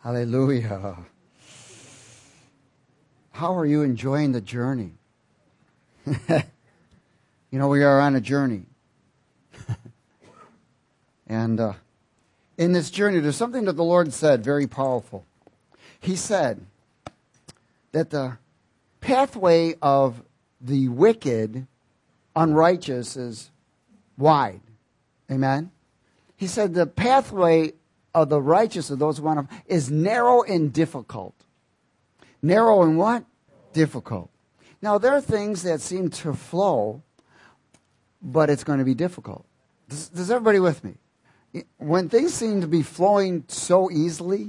Hallelujah. How are you enjoying the journey? We are on a journey. And in this journey, there's something that the Lord said, very powerful. He said that the pathway of the wicked, unrighteous, is wide. Amen? He said the pathway of the righteous, of those who want to, is narrow and difficult. Narrow and what? Difficult. Now, there are things that seem to flow, but it's going to be difficult. Is everybody with me? When things seem to be flowing so easily,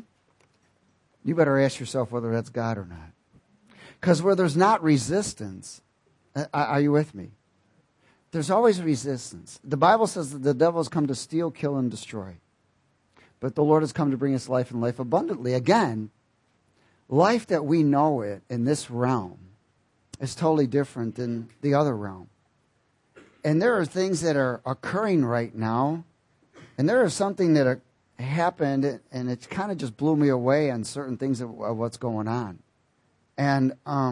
you better ask yourself whether that's God or not. Because where there's not resistance, are you with me? There's always resistance. The Bible says that the devil has come to steal, kill, and destroy. But the Lord has come to bring us life and life abundantly. Again, life that we know it in this realm is totally different than the other realm. And there are things that are occurring right now. And there is something that happened, and it kind of just blew me away on certain things of what's going on. And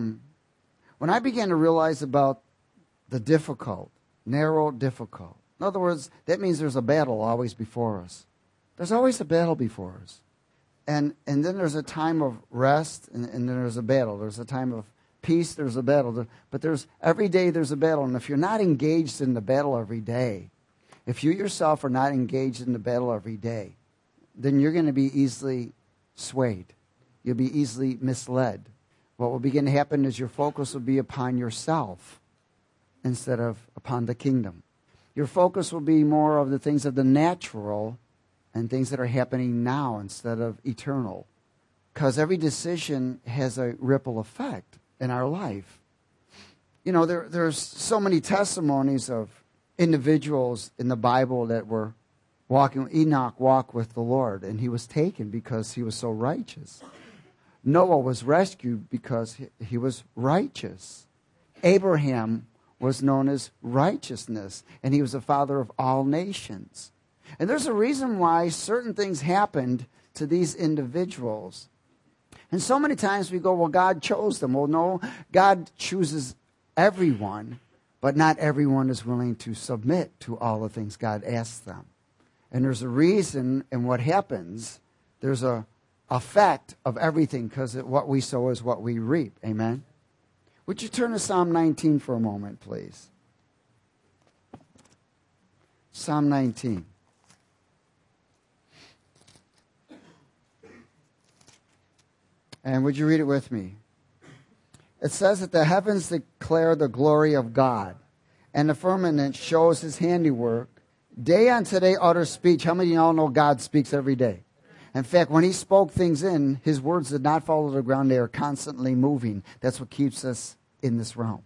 when I began to realize about the difficult, narrow, difficult. In other words, that means there's a battle always before us. There's always a battle before us. And then there's a time of rest, and then there's a battle. There's a time of peace, there's a battle. But every day there's a battle. And if you're not engaged in the battle every day, if you yourself are not engaged in the battle every day, then you're going to be easily swayed. You'll be easily misled. What will begin to happen is your focus will be upon yourself instead of upon the kingdom. Your focus will be more of the things of the natural and things that are happening now instead of eternal. Because every decision has a ripple effect in our life. There's so many testimonies of individuals in the Bible that were walking. Enoch walked with the Lord, and he was taken because he was so righteous. Noah was rescued because he was righteous. Abraham was known as righteousness, and he was the father of all nations. And there's a reason why certain things happened to these individuals. And so many times we go, well, God chose them. Well, no, God chooses everyone, but not everyone is willing to submit to all the things God asks them. And there's a reason in what happens. There's a effect of everything, because what we sow is what we reap. Amen? Would you turn to Psalm 19 for a moment, please? Psalm 19. And would you read it with me? It says that the heavens declare the glory of God, and the firmament shows his handiwork. Day unto day utter speech. How many of y'all know God speaks every day? In fact, when he spoke things in, his words did not fall to the ground. They are constantly moving. That's what keeps us in this realm.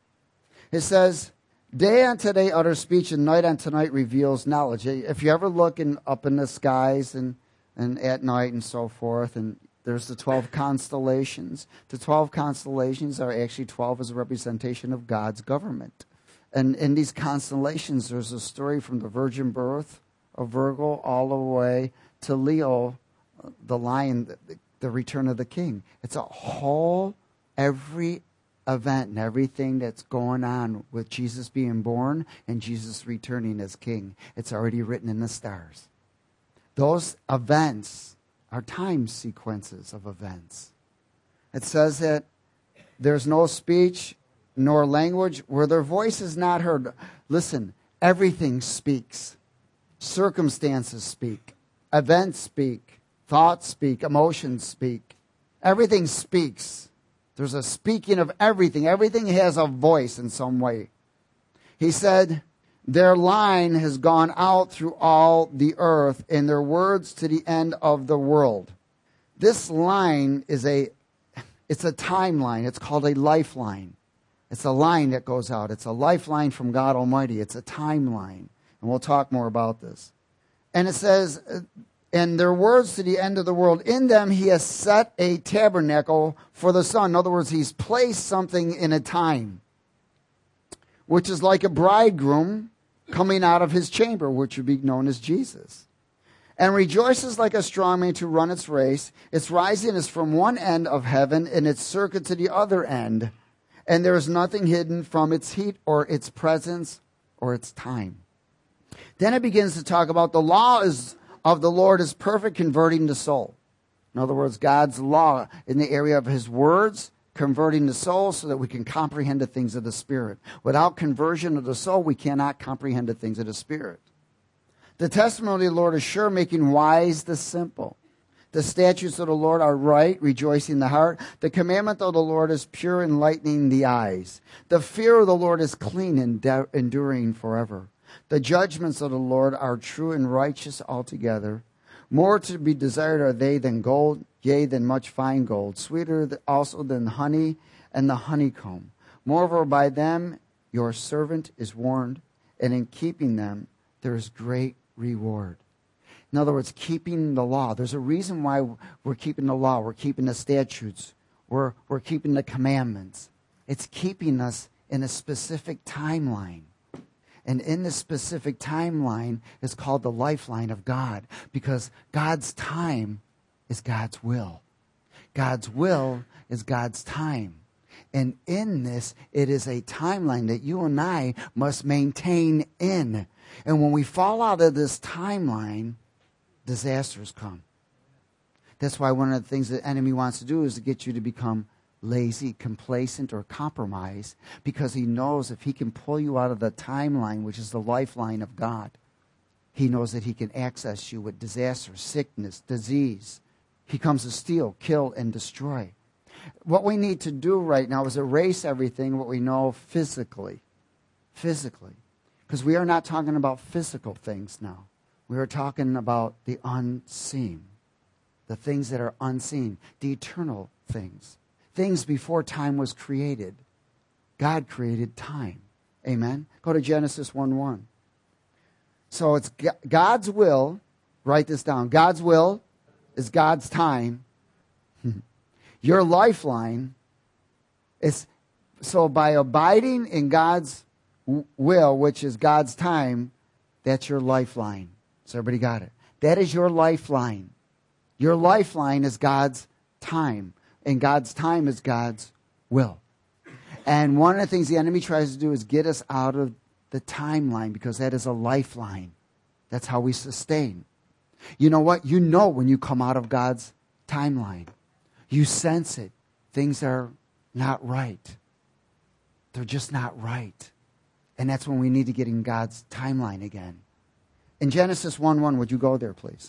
It says, day unto day utter speech, and night unto night reveals knowledge. If you ever look up in the skies and at night and so forth, and there's the 12 constellations. The 12 constellations are actually 12 as a representation of God's government. And in these constellations, there's a story from the virgin birth of Virgo all the way to Leo, the lion, the return of the king. It's a whole, every event and everything that's going on with Jesus being born and Jesus returning as king. It's already written in the stars. Those events are time sequences of events. It says that there's no speech nor language where their voice is not heard. Listen, everything speaks. Circumstances speak. Events speak. Thoughts speak. Emotions speak. Everything speaks. There's a speaking of everything. Everything has a voice in some way. He said, their line has gone out through all the earth, and their words to the end of the world. This line it's a timeline. It's called a lifeline. It's a line that goes out. It's a lifeline from God Almighty. It's a timeline. And we'll talk more about this. And it says, and their words to the end of the world. In them he has set a tabernacle for the sun. In other words, he's placed something in a time, which is like a bridegroom coming out of his chamber, which would be known as Jesus. and rejoices like a strong man to run its race. Its rising is from one end of heaven, and its circuit to the other end. And there is nothing hidden from its heat or its presence or its time. Then it begins to talk about the law of the Lord is perfect, converting the soul. In other words, God's law in the area of his words, converting the soul so that we can comprehend the things of the Spirit. Without conversion of the soul, we cannot comprehend the things of the Spirit. The testimony of the Lord is sure, making wise the simple. The statutes of the Lord are right, rejoicing the heart. The commandment of the Lord is pure, enlightening the eyes. The fear of the Lord is clean, enduring forever. The judgments of the Lord are true and righteous altogether. More to be desired are they than gold, yea, than much fine gold. Sweeter also than honey and the honeycomb. Moreover, by them your servant is warned, and in keeping them there is great reward. In other words, keeping the law. There's a reason why we're keeping the law. We're keeping the statutes. We're keeping the commandments. It's keeping us in a specific timeline. And in this specific timeline is called the lifeline of God, because God's time is God's will. God's will is God's time. And in this, it is a timeline that you and I must maintain in. And when we fall out of this timeline, disasters come. That's why one of the things the enemy wants to do is to get you to become lazy, complacent, or compromise, because he knows if he can pull you out of the timeline, which is the lifeline of God, he knows that he can access you with disaster, sickness, disease. He comes to steal, kill, and destroy. What we need to do right now is erase everything what we know physically. Because we are not talking about physical things now. We are talking about the unseen, the things that are unseen, the eternal things. Things before time was created. God created time. Amen? Go to Genesis 1:1. So it's God's will. Write this down. God's will is God's time. Your lifeline is, so by abiding in God's will, which is God's time, that's your lifeline. So everybody got it? That is your lifeline. Your lifeline is God's time. And God's time is God's will. And one of the things the enemy tries to do is get us out of the timeline, because that is a lifeline. That's how we sustain. You know what? You know when you come out of God's timeline. You sense it. Things are not right. They're just not right. And that's when we need to get in God's timeline again. In Genesis 1:1, would you go there, please?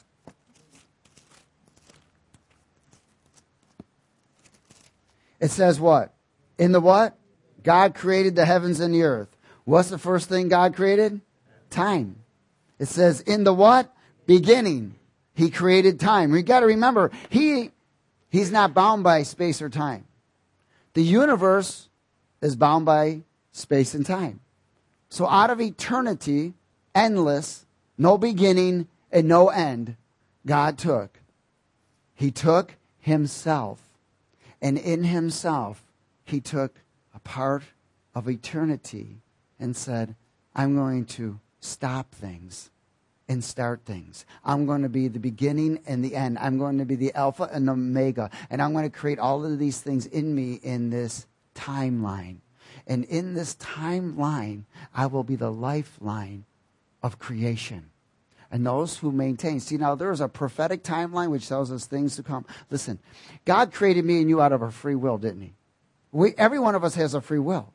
It says what? In the what? God created the heavens and the earth. What's the first thing God created? Time. It says in the what? Beginning. He created time. We got to remember, he's not bound by space or time. The universe is bound by space and time. So out of eternity, endless, no beginning and no end, God took. He took himself. And in himself, he took a part of eternity and said, I'm going to stop things and start things. I'm going to be the beginning and the end. I'm going to be the Alpha and Omega. And I'm going to create all of these things in me in this timeline. And in this timeline, I will be the lifeline of creation. And those who maintain. See, now there is a prophetic timeline which tells us things to come. Listen, God created me and you out of our free will, didn't he? Every one of us has a free will.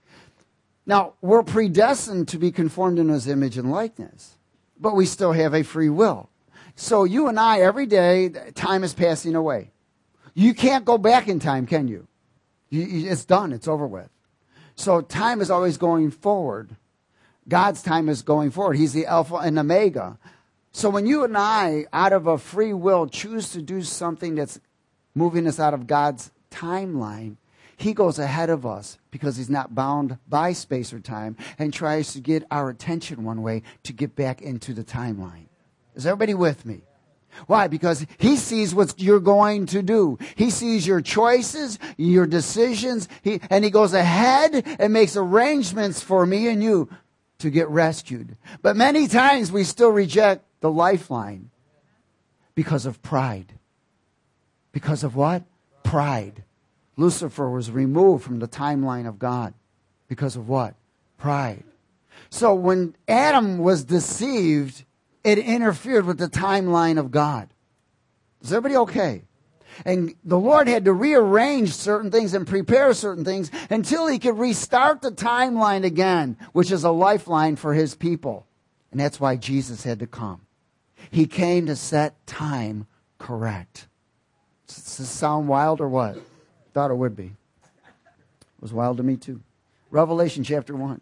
Now, we're predestined to be conformed in his image and likeness, but we still have a free will. So you and I, every day, time is passing away. You can't go back in time, can you? It's done. It's over with. So time is always going forward. God's time is going forward. He's the Alpha and Omega. So when you and I, out of a free will, choose to do something that's moving us out of God's timeline, he goes ahead of us because he's not bound by space or time and tries to get our attention one way to get back into the timeline. Is everybody with me? Why? Because he sees what you're going to do. He sees your choices, your decisions, and he goes ahead and makes arrangements for me and you to get rescued. But many times we still reject the lifeline. Because of pride. Because of what? Pride. Lucifer was removed from the timeline of God. Because of what? Pride. So when Adam was deceived, it interfered with the timeline of God. Is everybody okay? And the Lord had to rearrange certain things and prepare certain things until he could restart the timeline again, which is a lifeline for his people. And that's why Jesus had to come. He came to set time correct. Does this sound wild or what? Thought it would be. It was wild to me too. Revelation chapter 1.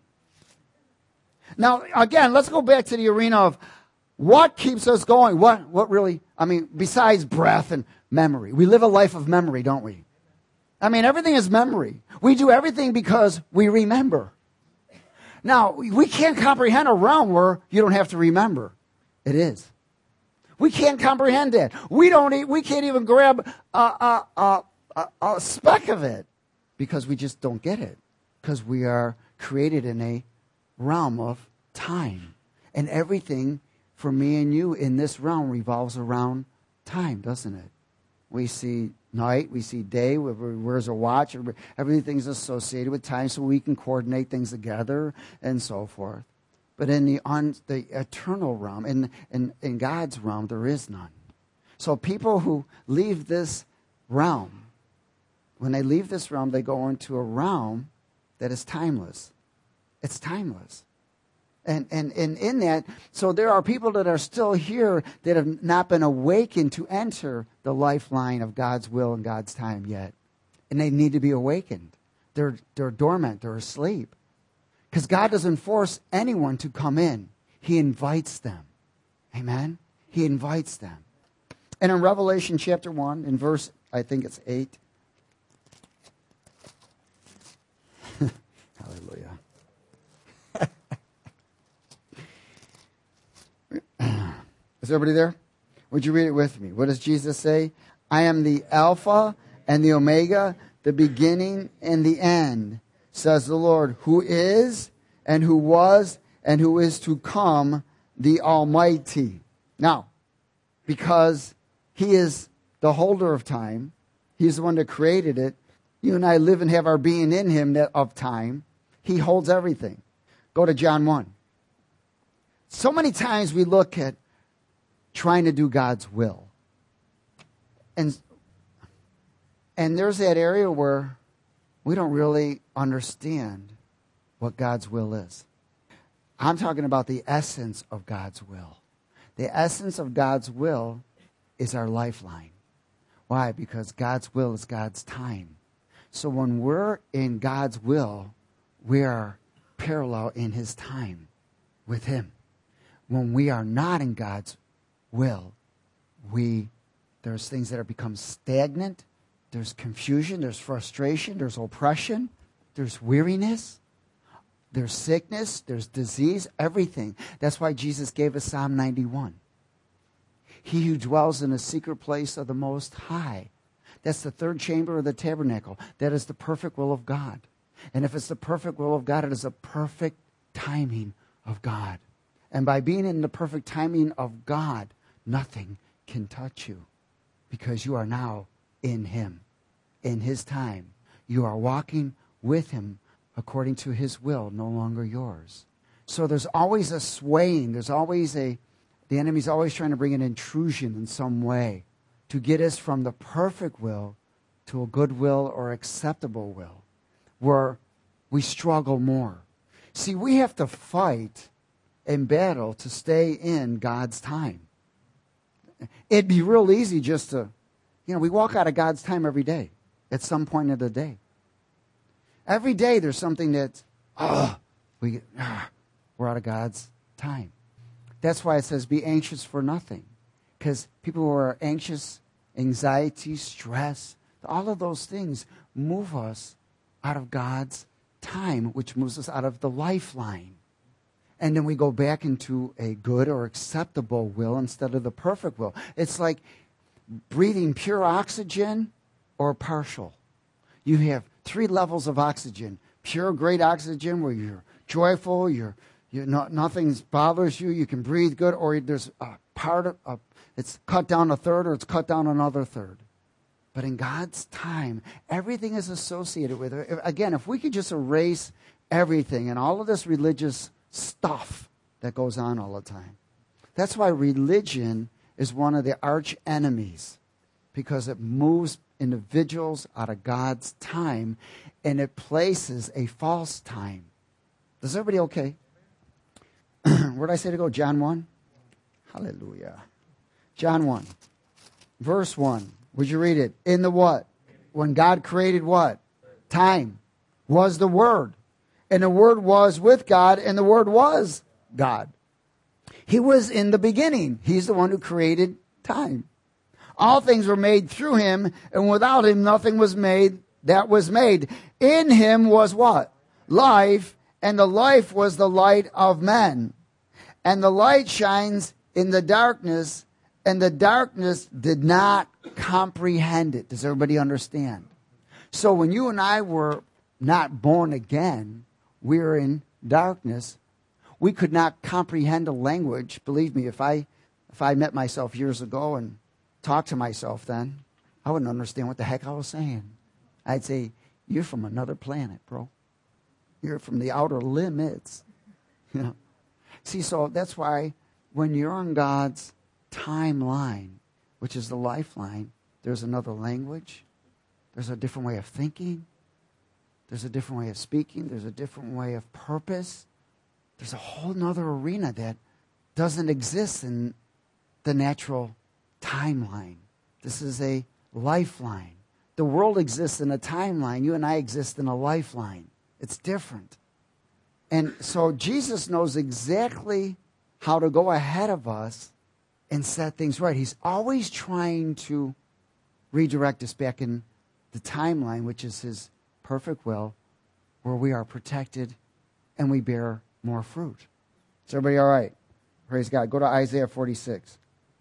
Now, again, let's go back to the arena of what keeps us going. What really, besides breath and memory. We live a life of memory, don't we? Everything is memory. We do everything because we remember. Now, we can't comprehend a realm where you don't have to remember. It is. We can't comprehend that. We can't even grab a speck of it because we just don't get it. Because we are created in a realm of time. And everything for me and you in this realm revolves around time, doesn't it? We see night, we see day, where's a watch, everything's associated with time so we can coordinate things together and so forth. But in the eternal realm, in God's realm, there is none. So people who leave this realm, when they leave this realm, they go into a realm that is timeless. It's timeless. And in that, so there are people that are still here that have not been awakened to enter the lifeline of God's will and God's time yet. And they need to be awakened. They're dormant. They're asleep. Because God doesn't force anyone to come in. He invites them. Amen? He invites them. And in Revelation chapter 1, in verse, I think it's 8. Hallelujah. Is everybody there? Would you read it with me? What does Jesus say? I am the Alpha and the Omega, the beginning and the end, says the Lord, who is and who was and who is to come, the Almighty. Now, because he is the holder of time, he's the one that created it, you and I live and have our being in him of time. He holds everything. Go to John 1. So many times we look at trying to do God's will. And there's that area where we don't really understand what God's will is. I'm talking about the essence of God's will. The essence of God's will is our lifeline. Why? Because God's will is God's time. So when we're in God's will, we are parallel in his time with him. When we are not in God's will, there's things that are become stagnant. There's confusion, there's frustration, there's oppression, there's weariness, there's sickness, there's disease, everything. That's why Jesus gave us Psalm 91. He who dwells in the secret place of the Most High. That's the third chamber of the tabernacle. That is the perfect will of God. And if it's the perfect will of God, it is a perfect timing of God. And by being in the perfect timing of God, nothing can touch you because you are now in him. In his time, you are walking with him according to his will, no longer yours. So there's always a swaying. The enemy's always trying to bring an intrusion in some way to get us from the perfect will to a good will or acceptable will, where we struggle more. See, we have to fight and battle to stay in God's time. It'd be real easy just to, we walk out of God's time every day. At some point of the day. Every day there's something that, we're out of God's time. That's why it says be anxious for nothing. Because people who are anxious, anxiety, stress, all of those things move us out of God's time, which moves us out of the lifeline. And then we go back into a good or acceptable will instead of the perfect will. It's like breathing pure oxygen or partial. You have 3 levels of oxygen. Pure, great oxygen where you're joyful, nothing bothers you, you can breathe good, or there's it's cut down a third or it's cut down another third. But in God's time, everything is associated with it. Again, if we could just erase everything and all of this religious stuff that goes on all the time. That's why religion is one of the arch enemies, because it moves individuals out of God's time and it places a false time. Is everybody okay? Where did I say to go? John 1? Hallelujah. John 1, verse 1. Would you read it? In the what? When God created what? Time. Was the Word. And the Word was with God, and the Word was God. He was in the beginning. He's the one who created time. All things were made through him, and without him nothing was made that was made. In him was what? Life, and the life was the light of men. And the light shines in the darkness, and the darkness did not comprehend it. Does everybody understand? So when you and I were not born again, we were in darkness. We could not comprehend a language. Believe me, if I met myself years ago and talked to myself then, I wouldn't understand what the heck I was saying. I'd say, you're from another planet, bro. You're from the outer limits. You know. See, so that's why when you're on God's timeline, which is the lifeline, there's another language. There's a different way of thinking. There's a different way of speaking. There's a different way of purpose. There's a whole nother arena that doesn't exist in the natural timeline. This is a lifeline. The world exists in a timeline. You and I exist in a lifeline. It's different. And so Jesus knows exactly how to go ahead of us and set things right. He's always trying to redirect us back in the timeline, which is his perfect will, where we are protected and we bear more fruit. Is everybody all right? Praise God. Go to Isaiah 46.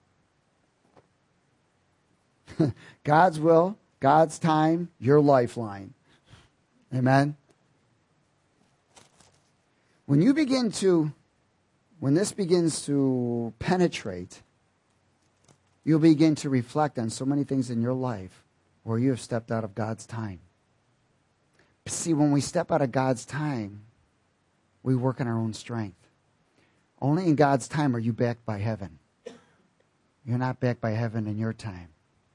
God's will, God's time, your lifeline. Amen? When this begins to penetrate, you'll begin to reflect on so many things in your life where you have stepped out of God's time. See, when we step out of God's time, we work in our own strength. Only in God's time are you backed by heaven. You're not backed by heaven in your time.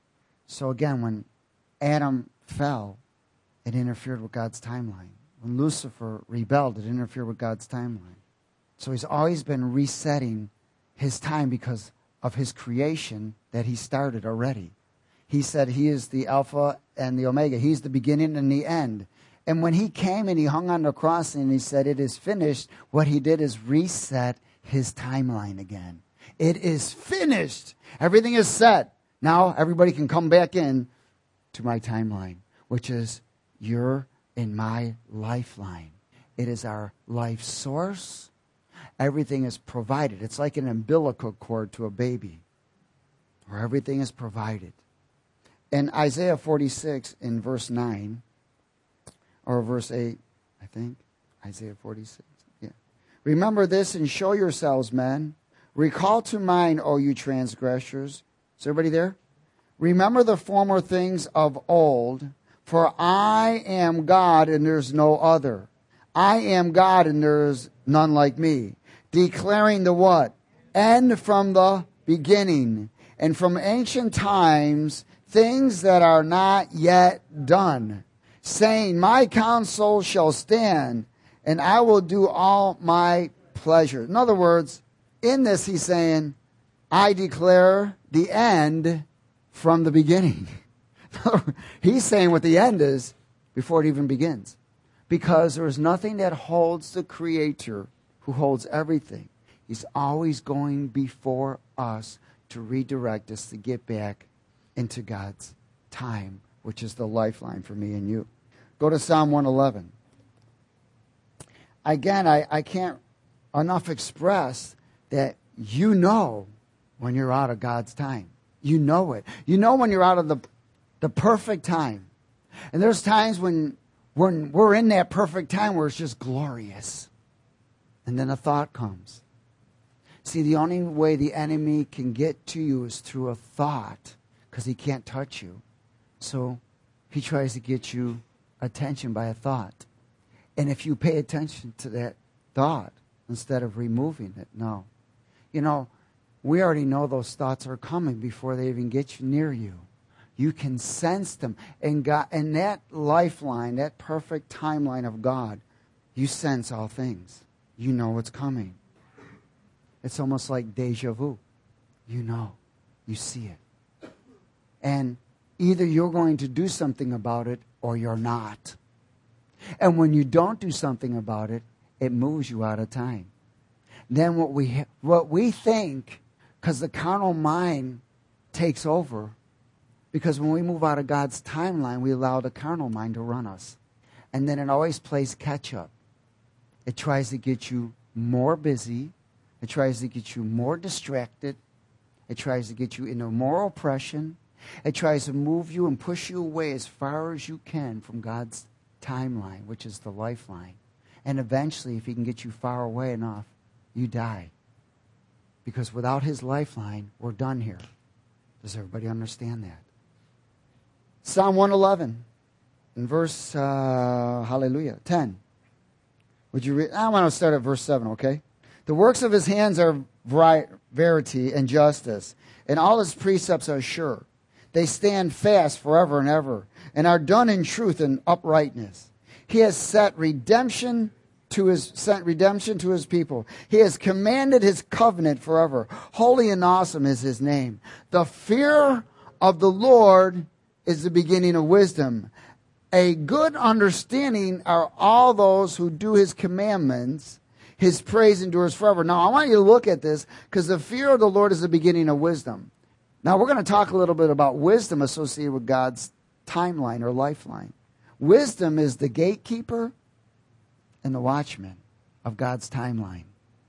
So again, when Adam fell, it interfered with God's timeline. When Lucifer rebelled, it interfered with God's timeline. So he's always been resetting his time because of his creation that he started already. He said he is the Alpha and the Omega. He's the beginning and the end. And when he came and he hung on the cross and he said, it is finished, what he did is reset his timeline again. It is finished. Everything is set. Now everybody can come back in to my timeline, which is you're in my lifeline. It is our life source. Everything is provided. It's like an umbilical cord to a baby, where everything is provided. In Isaiah 46 in verse 9, or verse 8, I think. Isaiah 46. Yeah. Remember this and show yourselves, men. Recall to mind, O you transgressors. Is everybody there? Remember the former things of old, for I am God and there's no other. I am God and there's none like me. Declaring the what? End from the beginning, and from ancient times, things that are not yet done. Saying, my counsel shall stand, and I will do all my pleasure. In other words, in this he's saying, I declare the end from the beginning. He's saying what the end is before it even begins. Because there is nothing that holds the Creator, who holds everything. He's always going before us to redirect us to get back into God's time, which is the lifeline for me and you. Go to Psalm 111. Again, I can't enough express that you know when you're out of God's time. You know it. You know when you're out of the perfect time. And there's times when we're in that perfect time where it's just glorious. And then a thought comes. See, the only way the enemy can get to you is through a thought, because he can't touch you. So he tries to get you attention by a thought. And if you pay attention to that thought instead of removing it, no. You know, we already know those thoughts are coming before they even get you near you. You can sense them. And God, and that lifeline, that perfect timeline of God, you sense all things. You know what's coming. It's almost like deja vu. You know. You see it. And either you're going to do something about it or you're not. And when you don't do something about it, it moves you out of time. Then what we think, because the carnal mind takes over, because when we move out of God's timeline, we allow the carnal mind to run us. And then it always plays catch up. It tries to get you more busy. It tries to get you more distracted. It tries to get you into more oppression. It tries to move you and push you away as far as you can from God's timeline, which is the lifeline. And eventually, if he can get you far away enough, you die. Because without his lifeline, we're done here. Does everybody understand that? Psalm 111, in verse, 10. Would you read? I want to start at verse 7, okay? The works of his hands are verity and justice, and all his precepts are sure. They stand fast forever and ever, and are done in truth and uprightness. He has sent redemption to his people. He has commanded his covenant forever. Holy and awesome is his name. The fear of the Lord is the beginning of wisdom. A good understanding are all those who do his commandments. His praise endures forever. Now, I want you to look at this, because the fear of the Lord is the beginning of wisdom. Now, we're going to talk a little bit about wisdom associated with God's timeline or lifeline. Wisdom is the gatekeeper and the watchman of God's timeline.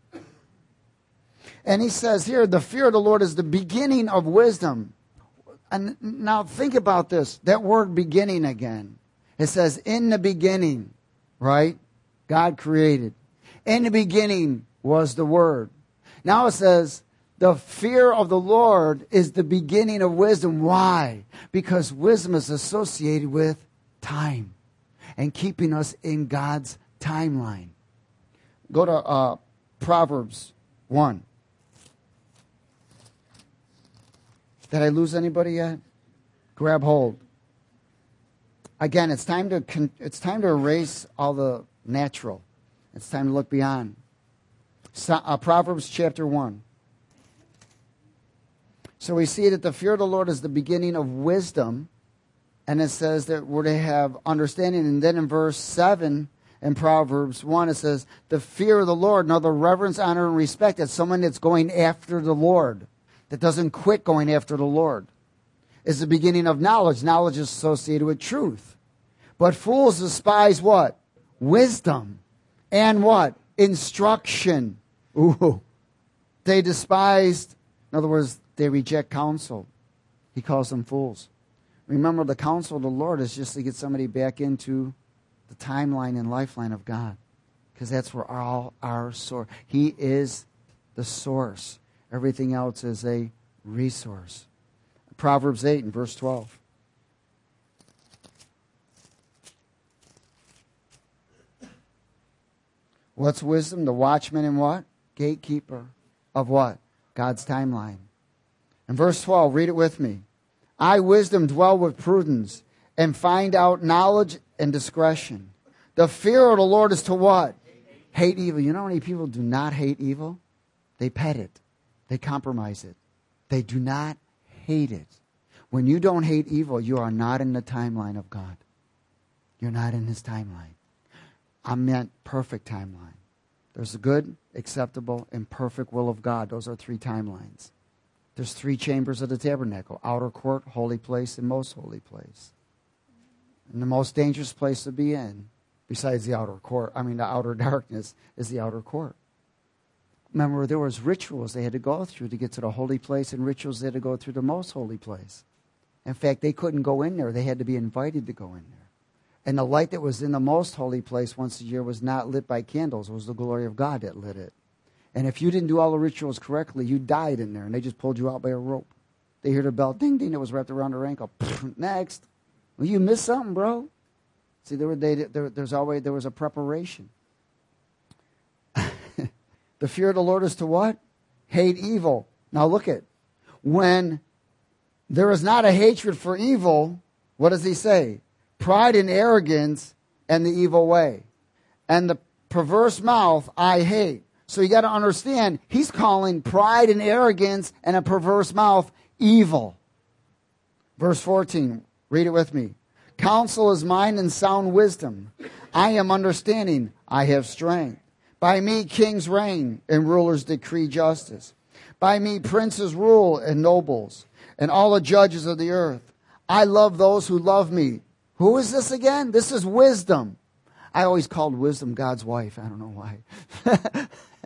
And he says here, the fear of the Lord is the beginning of wisdom. And now think about this, that word beginning again. It says, in the beginning, right? God created. In the beginning was the Word. Now it says, the fear of the Lord is the beginning of wisdom. Why? Because wisdom is associated with time and keeping us in God's timeline. Go to Proverbs 1. Did I lose anybody yet? Grab hold. Again, it's time to erase all the natural. It's time to look beyond. Proverbs chapter 1. So we see that the fear of the Lord is the beginning of wisdom. And it says that we're to have understanding. And then in verse 7 in Proverbs 1, it says, the fear of the Lord, now the reverence, honor, and respect. That's someone that's going after the Lord, that doesn't quit going after the Lord. Is the beginning of knowledge. Knowledge is associated with truth. But fools despise what? Wisdom. And what? Instruction. Ooh. They despised, in other words, they reject counsel. He calls them fools. Remember, the counsel of the Lord is just to get somebody back into the timeline and lifeline of God. Because that's where all our source. He is the source. Everything else is a resource. Proverbs 8 and verse 12. What's wisdom? The watchman and what? Gatekeeper of what? God's timeline. In verse 12, read it with me. I, wisdom, dwell with prudence and find out knowledge and discretion. The fear of the Lord is to what? Hate evil. You know how many people do not hate evil? They pet it. They compromise it. They do not hate it. When you don't hate evil, you are not in the timeline of God. You're not in his timeline. I meant perfect timeline. There's the good, acceptable, and perfect will of God. Those are 3 timelines. There's 3 chambers of the tabernacle: outer court, holy place, and most holy place. And the most dangerous place to be in, besides the outer darkness, is the outer court. Remember, there was rituals they had to go through to get to the holy place, and rituals they had to go through the most holy place. In fact, they couldn't go in there. They had to be invited to go in there. And the light that was in the most holy place once a year was not lit by candles. It was the glory of God that lit it. And if you didn't do all the rituals correctly, you died in there, and they just pulled you out by a rope. They heard a bell, ding, ding, it was wrapped around her ankle. Next. Well, you missed something, bro. See, there was a preparation. The fear of the Lord is to what? Hate evil. Now look at, when there is not a hatred for evil, what does he say? Pride and arrogance and the evil way. And the perverse mouth I hate. So you got to understand, he's calling pride and arrogance and a perverse mouth evil. Verse 14, read it with me. Counsel is mine and sound wisdom. I am understanding, I have strength. By me kings reign and rulers decree justice. By me princes rule and nobles and all the judges of the earth. I love those who love me. Who is this again? This is wisdom. I always called wisdom God's wife. I don't know why.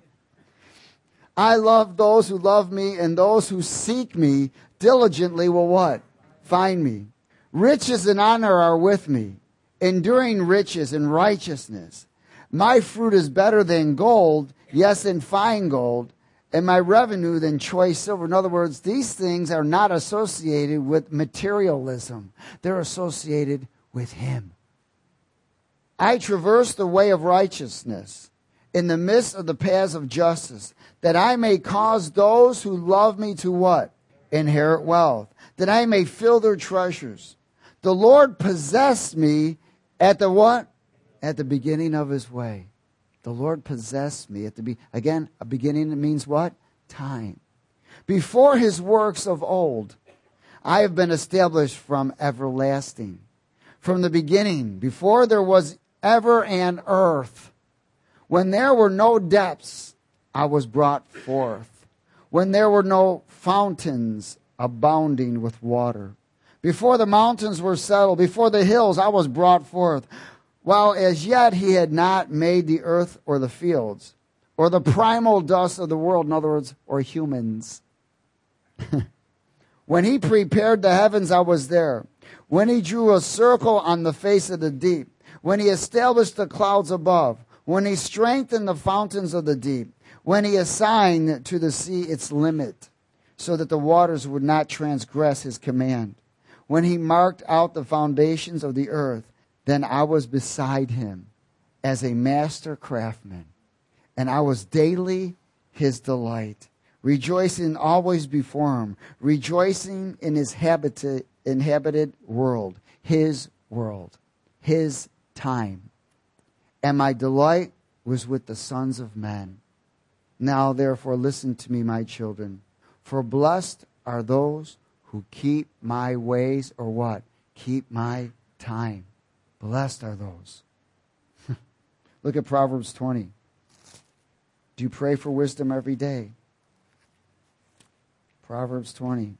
I love those who love me, and those who seek me diligently will what? Find me. Riches and honor are with me, enduring riches and righteousness. My fruit is better than gold, yes, than fine gold, and my revenue than choice silver. In other words, these things are not associated with materialism. They're associated with him. I traverse the way of righteousness in the midst of the paths of justice, that I may cause those who love me to what? Inherit wealth, that I may fill their treasures. The Lord possessed me at the what? At the beginning of his way. The Lord possessed me at again, a beginning means what? Time. Before his works of old, I have been established from everlasting. From the beginning, before there was ever an earth, when there were no depths, I was brought forth. When there were no fountains abounding with water. Before the mountains were settled, before the hills, I was brought forth. While as yet he had not made the earth or the fields, or the primal dust of the world, in other words, or humans. When he prepared the heavens, I was there. When he drew a circle on the face of the deep. When he established the clouds above. When he strengthened the fountains of the deep. When he assigned to the sea its limit, so that the waters would not transgress his command. When he marked out the foundations of the earth, then I was beside him as a master craftsman, and I was daily his delight, rejoicing always before him, rejoicing in his inhabited world, his time. And my delight was with the sons of men. Now therefore listen to me, my children, for blessed are those who keep my ways, or what? Keep my time. Blessed are those. Look at Proverbs 20. Do you pray for wisdom every day? Proverbs 20.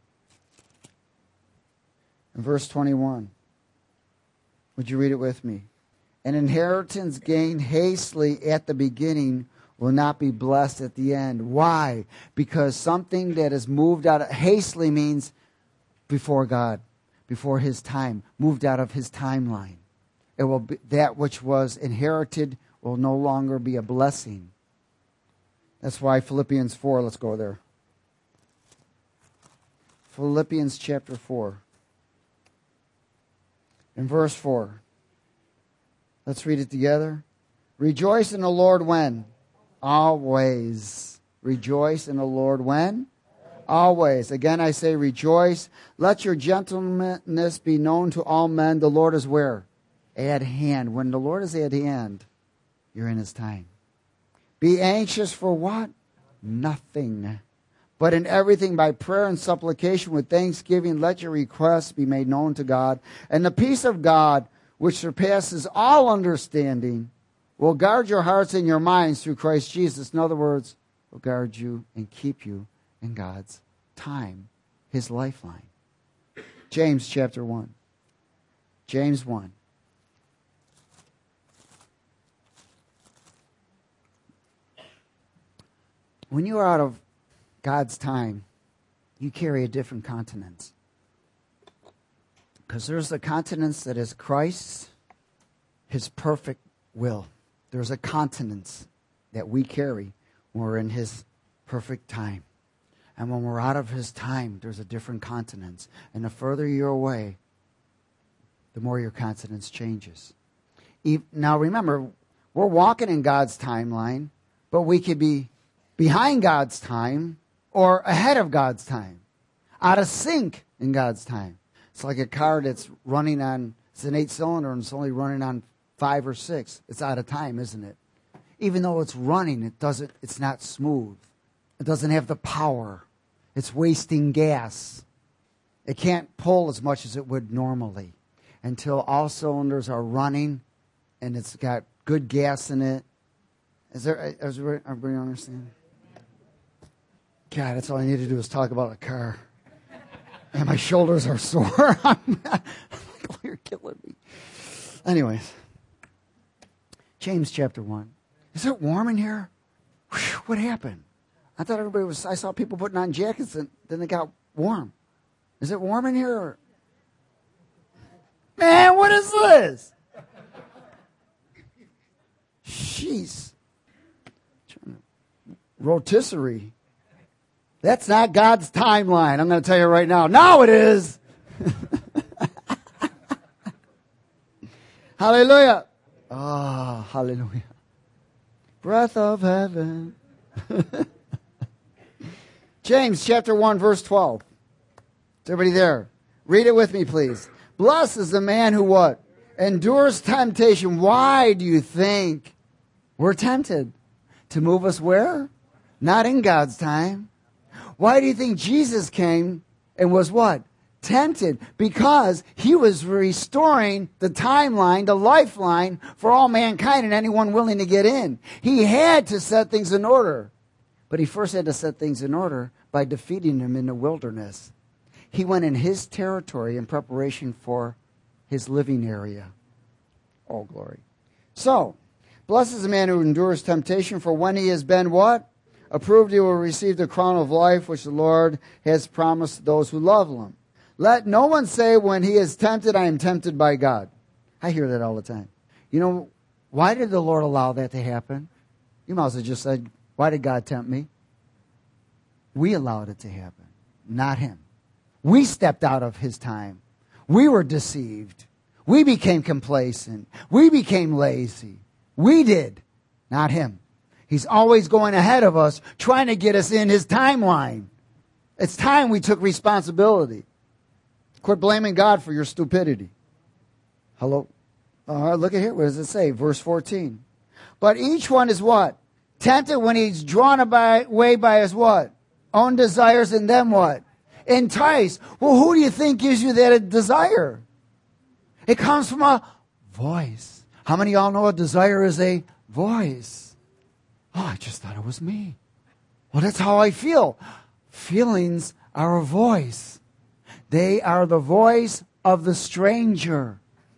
In verse 21. Would you read it with me? An inheritance gained hastily at the beginning will not be blessed at the end. Why? Because something that is moved out of, hastily means before God, before his time, moved out of his timeline. It will be, that which was inherited will no longer be a blessing. That's why Philippians 4, let's go there. Philippians chapter 4. In verse 4. Let's read it together. Rejoice in the Lord when? Always. Rejoice in the Lord when? Always. Again I say rejoice. Let your gentleness be known to all men. The Lord is where? At hand. When the Lord is at hand, you're in his time. Be anxious for what? Nothing. But in everything by prayer and supplication with thanksgiving, let your requests be made known to God. And the peace of God, which surpasses all understanding, will guard your hearts and your minds through Christ Jesus. In other words, will guard you and keep you in God's time, his lifeline. James chapter 1. James 1. When you are out of God's time, you carry a different continence. Because there's a continence that is Christ, his perfect will. There's a continence that we carry We're in His perfect time. And when we're out of His time, there's a different continence. And the further you're away, the more your continence changes. Now remember, we're walking in God's timeline, but we could be behind God's time or ahead of God's time, out of sync in God's time. It's like a car that's running on, it's an 8-cylinder and it's only running on 5 or 6. It's out of time, isn't it? Even though it's running, it's not smooth. It doesn't have the power. It's wasting gas. It can't pull as much as it would normally until all cylinders are running and it's got good gas in it. Is everybody understand? God, that's all I need to do is talk about a car. And my shoulders are sore. I'm like, oh, you're killing me. Anyways, James chapter 1. Is it warm in here? Whew, what happened? I thought I saw people putting on jackets and then it got warm. Is it warm in here? Or? Man, what is this? Jeez. Rotisserie. That's not God's timeline. I'm going to tell you right now. Now it is. Hallelujah. Ah, hallelujah. Breath of heaven. James chapter 1, verse 12. Is everybody there? Read it with me, please. Blessed is the man who what? Endures temptation. Why do you think we're tempted? To move us where? Not in God's time. Why do you think Jesus came and was what? Tempted. Because He was restoring the timeline, the lifeline for all mankind and anyone willing to get in. He had to set things in order. But He first had to set things in order by defeating them in the wilderness. He went in His territory in preparation for His living area. Oh, glory. So, blessed is the man who endures temptation, for when he has been what? Approved, he will receive the crown of life which the Lord has promised to those who love Him. Let no one say when he is tempted, I am tempted by God. I hear that all the time. You know, why did the Lord allow that to happen? You might as well just said, why did God tempt me? We allowed it to happen, not Him. We stepped out of His time. We were deceived. We became complacent. We became lazy. We did, not Him. He's always going ahead of us, trying to get us in His timeline. It's time we took responsibility. Quit blaming God for your stupidity. Hello? All right, look at here. What does it say? Verse 14. But each one is what? Tempted when he's drawn away by his what? Own desires, and then what? Enticed. Well, who do you think gives you that desire? It comes from a voice. How many of y'all know a desire is a voice? Oh, I just thought it was me. Well, that's how I feel. Feelings are a voice. They are the voice of the stranger.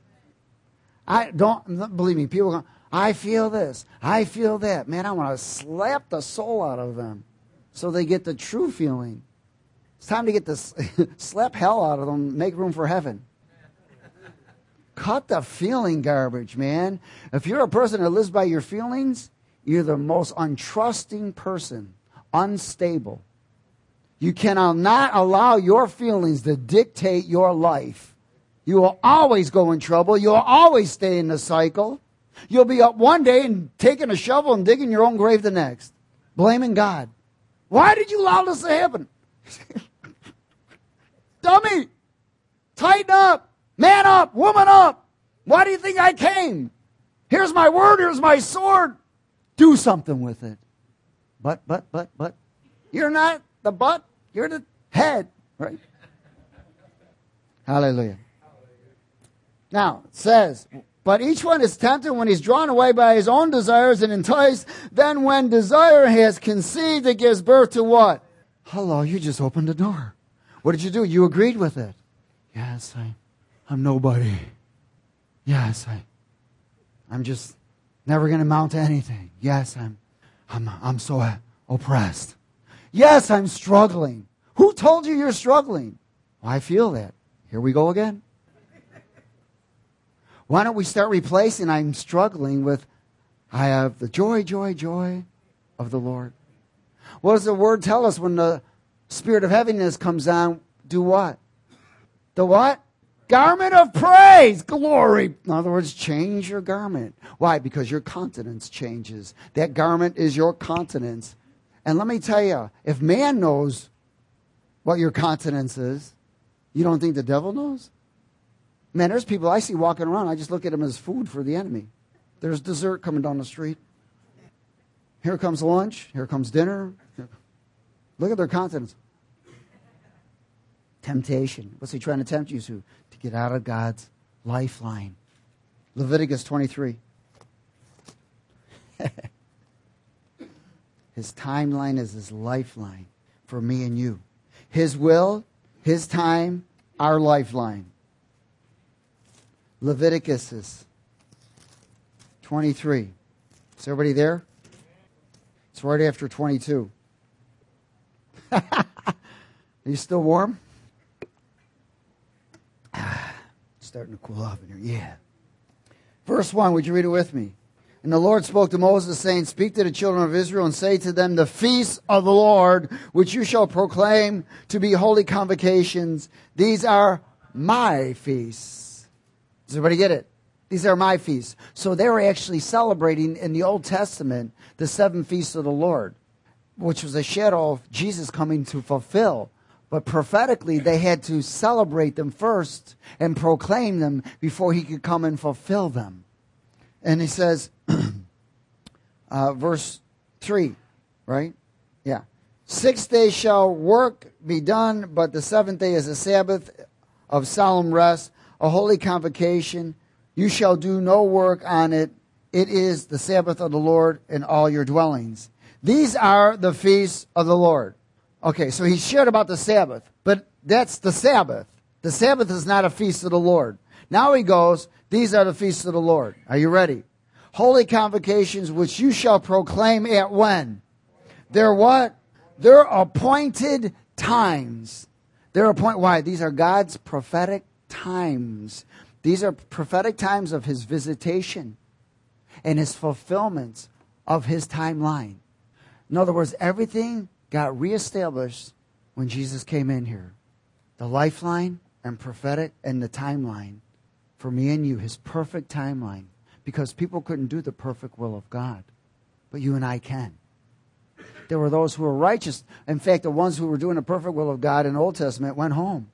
I don't believe me. People go, I feel this. I feel that. Man, I want to slap the soul out of them so they get the true feeling. It's time to get this, slap hell out of them, make room for heaven. Cut the feeling garbage, man. If you're a person that lives by your feelings, you're the most untrusting person, unstable. You cannot allow your feelings to dictate your life. You will always go in trouble. You'll always stay in the cycle. You'll be up one day and taking a shovel and digging your own grave the next, blaming God. Why did you allow this to happen? Dummy, tighten up, man up, woman up. Why do you think I came? Here's my word, here's my sword. Do something with it. But. You're not the butt, you're the head, right? Hallelujah. Now, it says, but each one is tempted when he's drawn away by his own desires and enticed. Then when desire has conceived, it gives birth to what? Hello, you just opened the door. What did you do? You agreed with it. Yes, I'm nobody. Yes, I'm just never going to amount to anything. Yes, I'm so oppressed. Yes, I'm struggling. Who told you you're struggling? Well, I feel that. Here we go again. Why don't we start replacing I'm struggling with I have the joy of the Lord. What does the word tell us when the spirit of heaviness comes on? Do what? The what? Garment of praise, glory. In other words, change your garment. Why? Because your countenance changes. That garment is your countenance. And let me tell you, if man knows what your countenance is, you don't think the devil knows? Man, there's people I see walking around, I just look at them as food for the enemy. There's dessert coming down the street. Here comes lunch. Here comes dinner. Look at their countenance. Temptation. What's he trying to tempt you to? To get out of God's lifeline. Leviticus 23. His timeline is his lifeline for me and you. His will, his time, our lifeline. Leviticus 23. Is everybody there? It's right after 22. Are you still warm? Starting to cool off in here. Yeah. Verse 1, would you read it with me? And the Lord spoke to Moses, saying, Speak to the children of Israel and say to them, The feasts of the Lord, which you shall proclaim to be holy convocations, these are my feasts. Does everybody get it? These are my feasts. So they were actually celebrating in the Old Testament the 7 feasts of the Lord, which was a shadow of Jesus coming to fulfill. But prophetically, they had to celebrate them first and proclaim them before he could come and fulfill them. And he says, verse 3, right? Yeah. 6 days shall work be done, but the 7th day is a Sabbath of solemn rest, a holy convocation. You shall do no work on it. It is the Sabbath of the Lord in all your dwellings. These are the feasts of the Lord. Okay, so he shared about the Sabbath, but that's the Sabbath. The Sabbath is not a feast of the Lord. Now he goes, these are the feasts of the Lord. Are you ready? Holy convocations which you shall proclaim at when? They're what? They're appointed times. Why? These are God's prophetic times. These are prophetic times of his visitation and his fulfillment of his timeline. In other words, everything got reestablished when Jesus came in here. The lifeline and prophetic and the timeline for me and you, his perfect timeline. Because people couldn't do the perfect will of God. But you and I can. There were those who were righteous. In fact, the ones who were doing the perfect will of God in the Old Testament went home.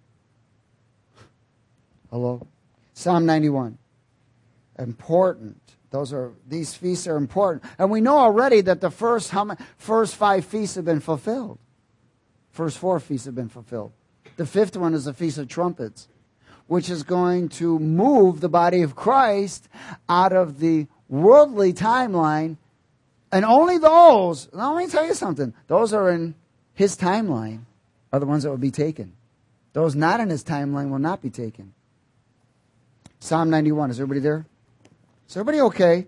Hello? Psalm 91. Important. These feasts are important. And we know already that the first 5 feasts have been fulfilled. First 4 feasts have been fulfilled. The 5th one is the Feast of Trumpets, which is going to move the body of Christ out of the worldly timeline. And only those, now let me tell you something, those are in his timeline are the ones that will be taken. Those not in his timeline will not be taken. Psalm 91, is everybody there? Is everybody okay?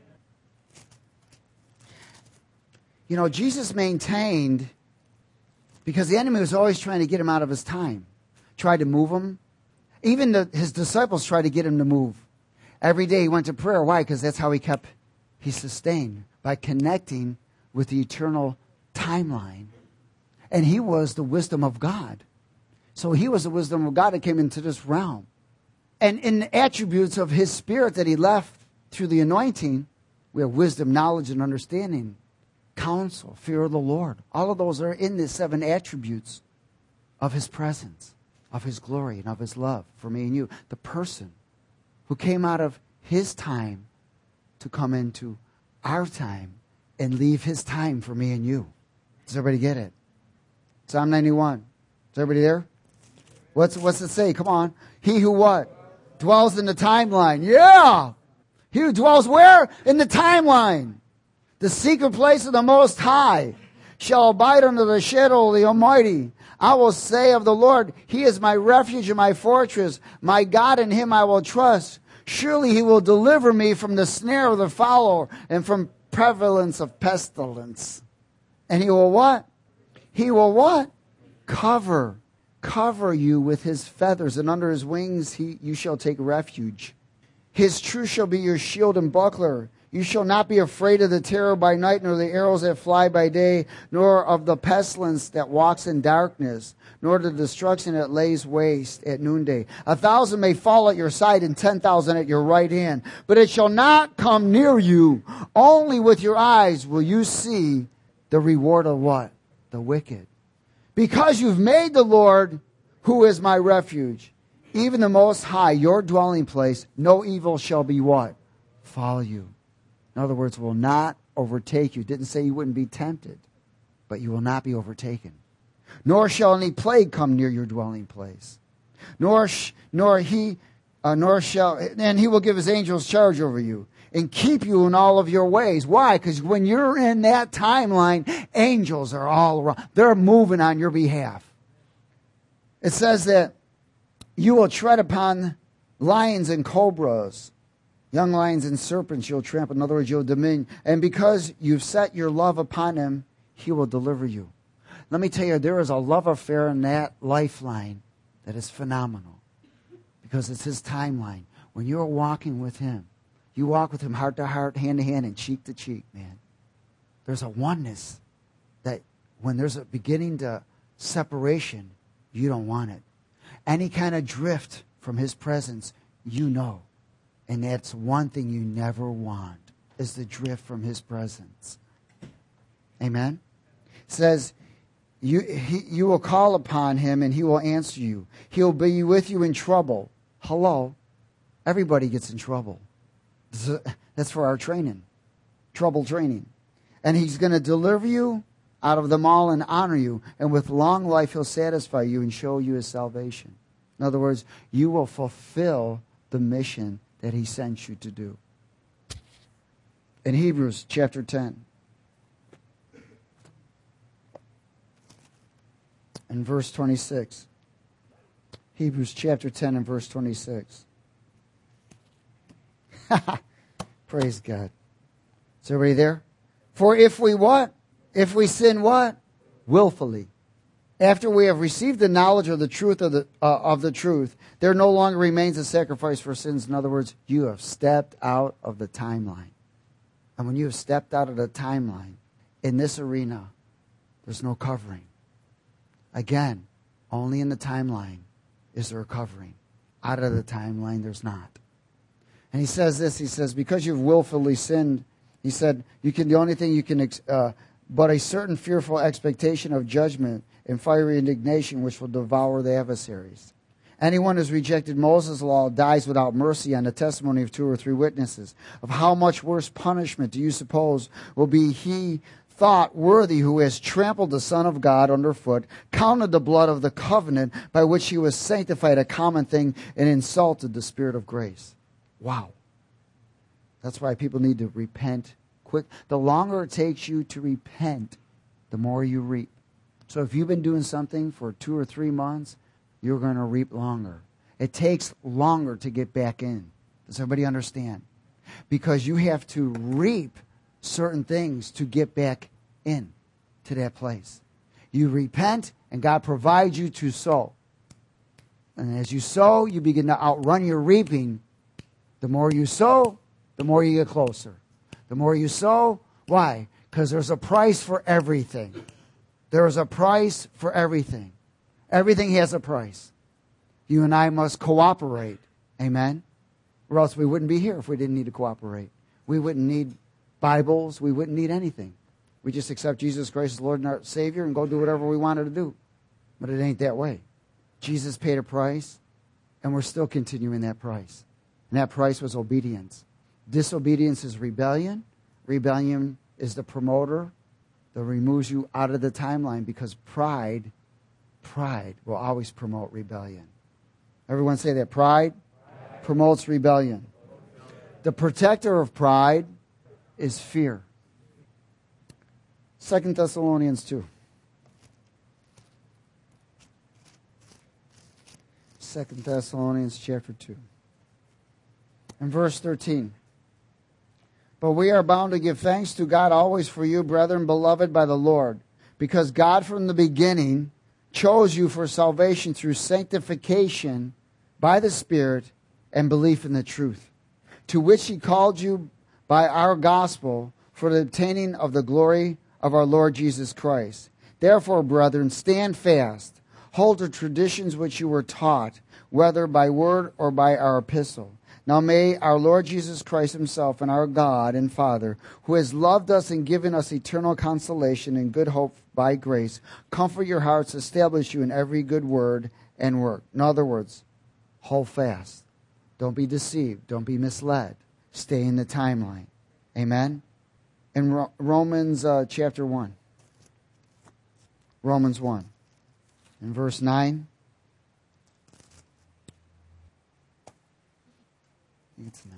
You know, Jesus maintained, because the enemy was always trying to get him out of his time, tried to move him. Even his disciples tried to get him to move. Every day he went to prayer. Why? Because that's how he sustained, by connecting with the eternal timeline. And he was the wisdom of God. So he was the wisdom of God that came into this realm. And in the attributes of his spirit that he left through the anointing, we have wisdom, knowledge, and understanding, counsel, fear of the Lord. All of those are in the 7 attributes of his presence, of his glory, and of his love for me and you. The person who came out of his time to come into our time and leave his time for me and you. Does everybody get it? Psalm 91. Is everybody there? What's it say? Come on. He who what? Dwells in the timeline. Yeah! He who dwells where? In the timeline. The secret place of the Most High shall abide under the shadow of the Almighty. I will say of the Lord, He is my refuge and my fortress. My God, in Him I will trust. Surely He will deliver me from the snare of the fowler and from prevalence of pestilence. And He will what? He will what? Cover you with His feathers, and under His wings you shall take refuge. His truth shall be your shield and buckler. You shall not be afraid of the terror by night, nor the arrows that fly by day, nor of the pestilence that walks in darkness, nor the destruction that lays waste at noonday. 1,000 may fall at your side and 10,000 at your right hand, but it shall not come near you. Only with your eyes will you see the reward of what? The wicked. Because you've made the Lord, who is my refuge, even the Most High, your dwelling place, no evil shall be what? Follow you. In other words, will not overtake you. It didn't say you wouldn't be tempted, but you will not be overtaken. Nor shall any plague come near your dwelling place. And he will give his angels charge over you and keep you in all of your ways. Why? Because when you're in that timeline, angels are all around. They're moving on your behalf. It says that you will tread upon lions and cobras. Young lions and serpents you'll trample. In other words, you'll dominion. And because you've set your love upon him, he will deliver you. Let me tell you, there is a love affair in that lifeline that is phenomenal. Because it's his timeline. When you're walking with him, you walk with him heart to heart, hand to hand, and cheek to cheek, man. There's a oneness that when there's a beginning to separation, you don't want it. Any kind of drift from his presence, you know. And that's one thing you never want, is the drift from his presence. Amen? It says, you will call upon him and he will answer you. He'll be with you in trouble. Hello? Everybody gets in trouble. That's for our training. Trouble training. And he's going to deliver you out of them all and honor you. And with long life he'll satisfy you and show you his salvation. In other words, you will fulfill the mission that he sent you to do. In Hebrews chapter 10. And verse 26. Hebrews chapter 10 and verse 26. Praise God. Is everybody there? For if we what? If we sin what? Willfully. After we have received the knowledge of the truth of the truth, there no longer remains a sacrifice for sins. In other words, you have stepped out of the timeline. And when you have stepped out of the timeline, in this arena, there's no covering. Again, only in the timeline is there a covering. Out of the timeline, there's not. And he says this, he says, because you've willfully sinned, he said, the only thing you can, but a certain fearful expectation of judgment and fiery indignation which will devour the adversaries. Anyone who's rejected Moses' law dies without mercy on the testimony of 2 or 3 witnesses. Of how much worse punishment do you suppose will be he thought worthy who has trampled the Son of God underfoot, counted the blood of the covenant by which he was sanctified a common thing, and insulted the Spirit of grace? Wow. That's why people need to repent quick. The longer it takes you to repent, the more you reap. So if you've been doing something for 2 or 3 months, you're going to reap longer. It takes longer to get back in. Does everybody understand? Because you have to reap certain things to get back in to that place. You repent, and God provides you to sow. And as you sow, you begin to outrun your reaping. The more you sow, the more you get closer. The more you sow, why? Because there's a price for everything. There is a price for everything. Everything has a price. You and I must cooperate. Amen? Or else we wouldn't be here if we didn't need to cooperate. We wouldn't need Bibles. We wouldn't need anything. We just accept Jesus Christ as Lord and our Savior and go do whatever we wanted to do. But it ain't that way. Jesus paid a price, and we're still continuing that price. And that price was obedience. Disobedience is rebellion. Rebellion is the promoter that removes you out of the timeline, because pride will always promote rebellion. Everyone say that. Pride promotes rebellion. The protector of pride is fear. 2 Thessalonians 2. 2 Thessalonians chapter 2. And verse 13. But we are bound to give thanks to God always for you, brethren, beloved by the Lord, because God from the beginning chose you for salvation through sanctification by the Spirit and belief in the truth, to which he called you by our gospel for the obtaining of the glory of our Lord Jesus Christ. Therefore, brethren, stand fast, hold the traditions which you were taught, whether by word or by our epistle. Now may our Lord Jesus Christ himself and our God and Father, who has loved us and given us eternal consolation and good hope by grace, comfort your hearts, establish you in every good word and work. In other words, hold fast. Don't be deceived. Don't be misled. Stay in the timeline. Amen? In Romans chapter 1. Romans 1. In verse 9. I think it's 9.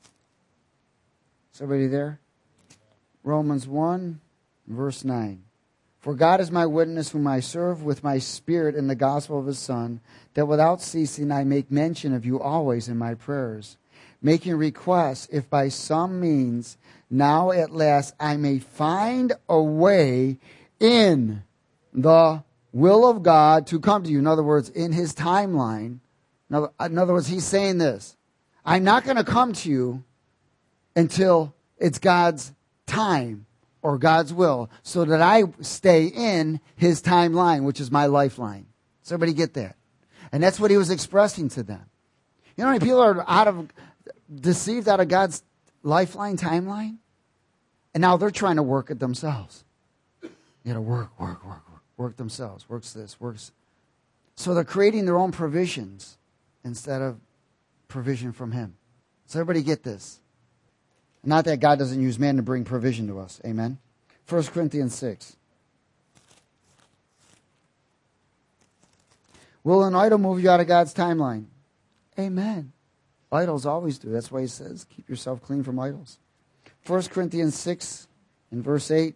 Is everybody there? Romans 1, verse 9. For God is my witness, whom I serve with my spirit in the gospel of his Son, that without ceasing I make mention of you always in my prayers, making requests, if by some means now at last I may find a way in the will of God to come to you. In other words, in his timeline. In other words, he's saying this. I'm not going to come to you until it's God's time or God's will, so that I stay in his timeline, which is my lifeline. Does everybody get that? And that's what he was expressing to them. You know how many people are deceived out of God's lifeline, timeline? And now they're trying to work it themselves. You got to work themselves. Works this, works. So they're creating their own provisions instead of provision from him. Does everybody get this? Not that God doesn't use man to bring provision to us. Amen? 1 Corinthians 6. Will an idol move you out of God's timeline? Amen. Idols always do. That's why he says, keep yourself clean from idols. 1 Corinthians 6 in verse 8.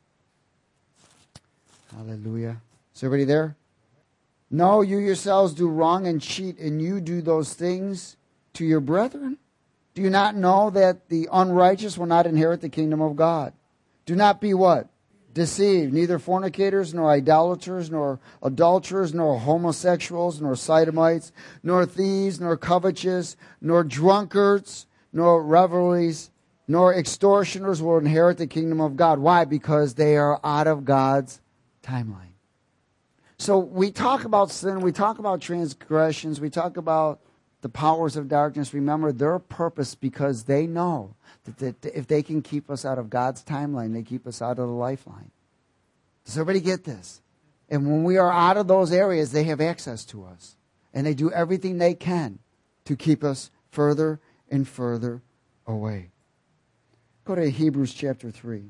Hallelujah. Is everybody there? No, you yourselves do wrong and cheat, and you do those things to your brethren. Do you not know that the unrighteous will not inherit the kingdom of God? Do not be what? Deceived. Neither fornicators, nor idolaters, nor adulterers, nor homosexuals, nor sodomites, nor thieves, nor covetous, nor drunkards, nor revelries, nor extortioners will inherit the kingdom of God. Why? Because they are out of God's timeline. So we talk about sin, we talk about transgressions, we talk about the powers of darkness. Remember their purpose, because they know that if they can keep us out of God's timeline, they keep us out of the lifeline. Does everybody get this? And when we are out of those areas, they have access to us. And they do everything they can to keep us further and further away. Go to Hebrews chapter 3.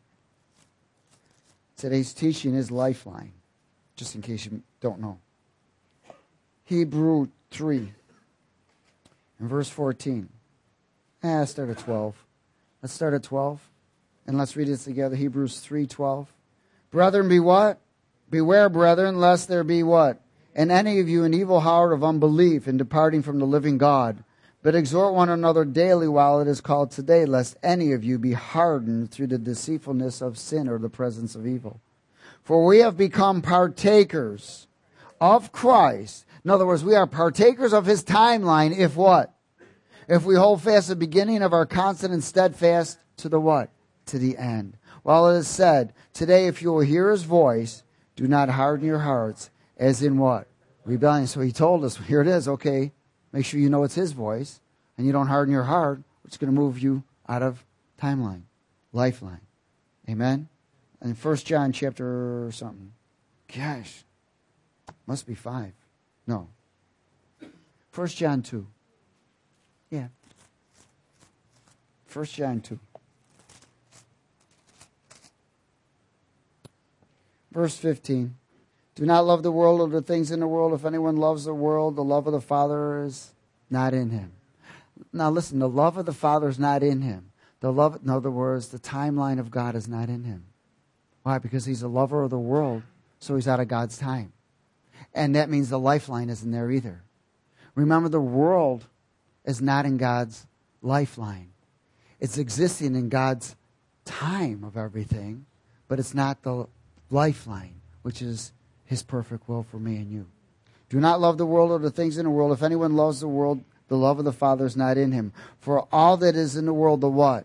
Today's teaching is lifeline, just in case you don't know. Hebrew 3. In verse 14. Let's start at 12. Let's start at 12. And let's read it together. Hebrews 3:12. Brethren, be what? Beware, brethren, lest there be what? In any of you an evil heart of unbelief in departing from the living God. But exhort one another daily while it is called today, lest any of you be hardened through the deceitfulness of sin or the presence of evil. For we have become partakers of Christ. In other words, we are partakers of his timeline if what? If we hold fast the beginning of our constant and steadfast to the what? To the end. Well, it is said, today if you will hear his voice, do not harden your hearts as in what? Rebellion. So he told us, here it is, okay, make sure you know it's his voice and you don't harden your heart, which is going to move you out of timeline, lifeline. Amen? And 1 John chapter something. Gosh, must be 5. No. 1 John 2. Yeah. 1 John 2. Verse 15. Do not love the world or the things in the world. If anyone loves the world, the love of the Father is not in him. Now listen, the love of the Father is not in him. The love, in other words, the timeline of God is not in him. Why? Because he's a lover of the world, so he's out of God's time. And that means the lifeline isn't there either. Remember, the world is not in God's lifeline. It's existing in God's time of everything, but it's not the lifeline, which is his perfect will for me and you. Do not love the world or the things in the world. If anyone loves the world, the love of the Father is not in him. For all that is in the world, the what?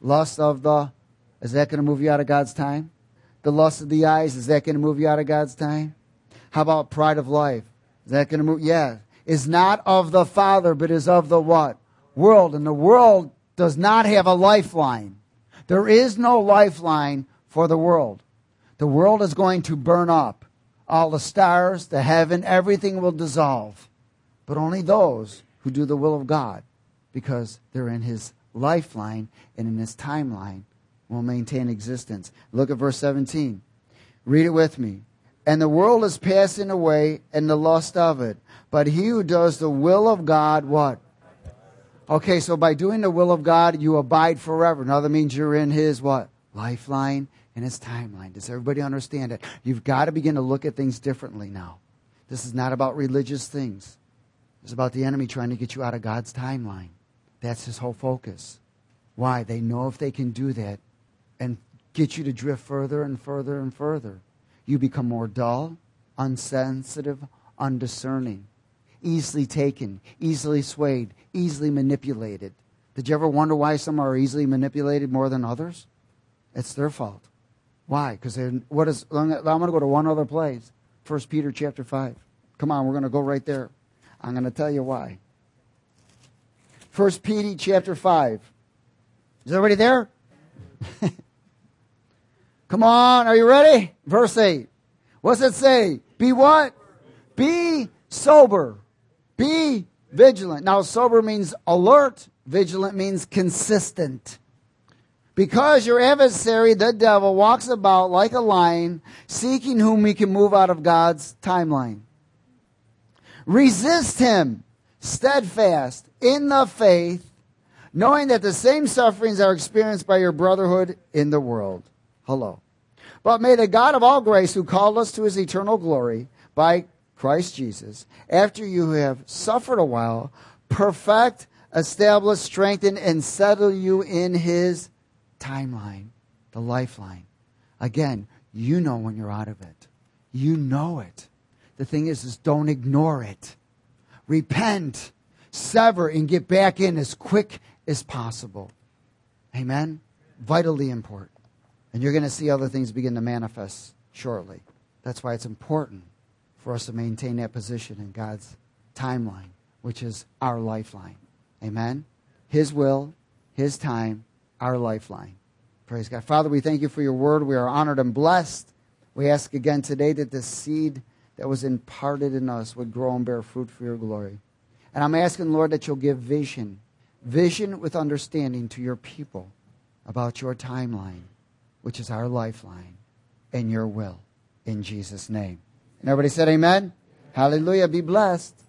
Lust of the, is that going to move you out of God's time? The lust of the eyes, is that going to move you out of God's time? How about pride of life? Is that going to move? Yeah. Is not of the Father, but is of the what? World. And the world does not have a lifeline. There is no lifeline for the world. The world is going to burn up. All the stars, the heaven, everything will dissolve. But only those who do the will of God, because they're in His lifeline and in His timeline, will maintain existence. Look at verse 17. Read it with me. And the world is passing away and the lust of it. But he who does the will of God, what? Okay, so by doing the will of God, you abide forever. Now that means you're in His what? Lifeline and His timeline. Does everybody understand it? You've got to begin to look at things differently now. This is not about religious things. It's about the enemy trying to get you out of God's timeline. That's his whole focus. Why? They know if they can do that and get you to drift further and further and further, you become more dull, unsensitive, undiscerning, easily taken, easily swayed, easily manipulated. Did you ever wonder why some are easily manipulated more than others? It's their fault. Why? Because I'm going to go to one other place. 1 Peter chapter 5. Come on, we're going to go right there. I'm going to tell you why. 1 Peter chapter 5. Is everybody there? Come on, are you ready? Verse 8. What's it say? Be what? Be sober. Be vigilant. Now, sober means alert. Vigilant means consistent. Because your adversary, the devil, walks about like a lion, seeking whom he can move out of God's timeline. Resist him, steadfast in the faith, knowing that the same sufferings are experienced by your brotherhood in the world. Hello. But may the God of all grace, who called us to His eternal glory by Christ Jesus, after you have suffered a while, perfect, establish, strengthen, and settle you in His timeline, the lifeline. Again, you know when you're out of it. You know it. The thing is don't ignore it. Repent, sever, and get back in as quick as possible. Amen? Vitally important. And you're going to see other things begin to manifest shortly. That's why it's important for us to maintain that position in God's timeline, which is our lifeline. Amen? His will, His time, our lifeline. Praise God. Father, we thank You for Your word. We are honored and blessed. We ask again today that the seed that was imparted in us would grow and bear fruit for Your glory. And I'm asking, Lord, that You'll give vision with understanding to Your people about Your timeline, which is our lifeline, and Your will, in Jesus' name. And everybody said amen? Hallelujah. Be blessed.